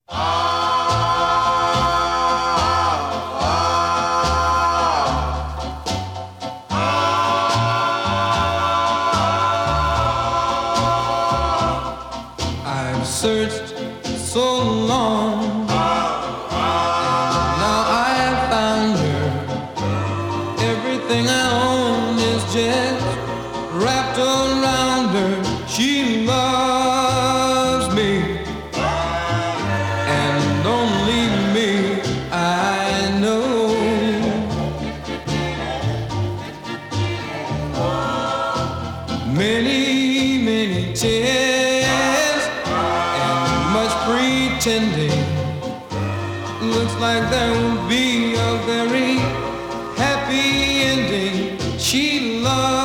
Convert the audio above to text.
I've searched so long, and now I have found her. Everything I own is just wrapped around her. She loves me, and only me, I know. Many, many tears and much pretending. Looks like there will be a very happy ending. She loves